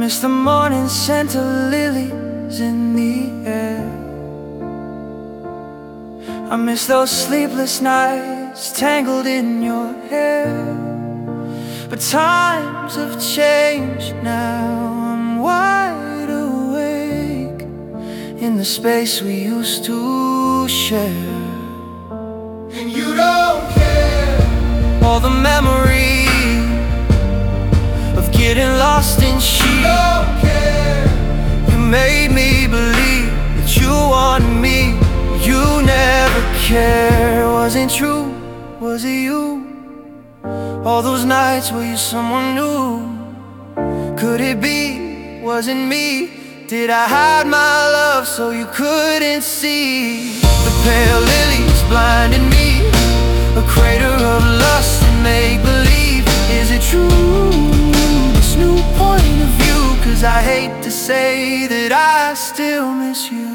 miss the morning scent of lilies in the air. I miss those sleepless nights tangled in your hair. But times have changed now. I'm wide awake in the space we used to share. And you don't care. All the memories of getting lost in sheets. You don't care. You made me believe that you wanted me. You never cared. Wasn't true, was it you? All those nights, were you someone new? Could it be, wasn't me? Did I hide my love so you couldn't see? The pale lilies blinded me, a crater of lust and make-believe. Is it true, this new point of view? 'Cause I hate to say that I still miss you.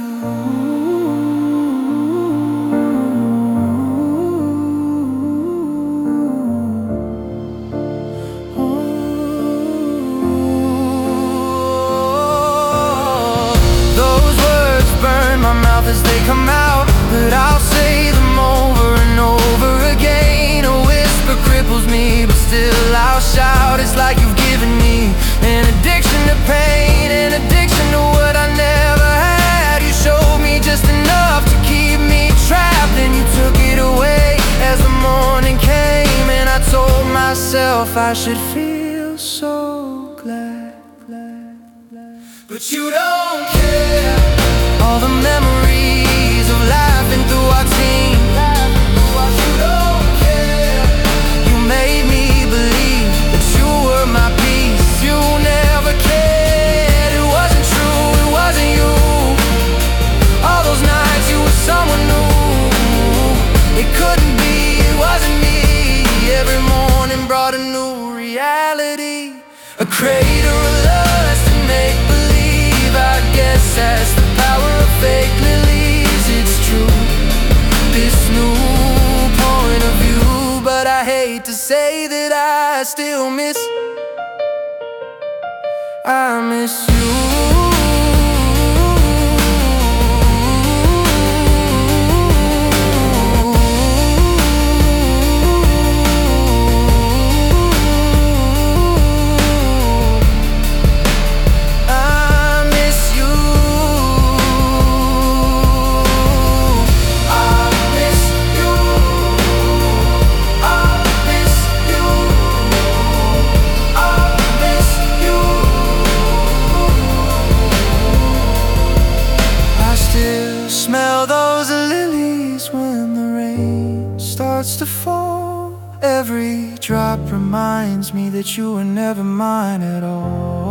As they come out, but I'll say them over and over again. A whisper cripples me, but still I'll shout. It's like you've given me an addiction to pain, an addiction to what I never had. You showed me just enough to keep me trapped, and you took it away as the morning came. And I told myself I should feel so glad. But you don't care. All the memories of laughing through our teens. You don't care. You made me believe that you were my peace. You never cared. It wasn't true, it wasn't you. All those nights you were someone new. It couldn't be, it wasn't me. Every morning brought a new reality, a crater of lust and make-believe. I guess that's the power of fake lilies. It's true, this new point of view. But I hate to say that I still miss you. Smell those lilies when the rain starts to fall. Every drop reminds me that you were never mine at all.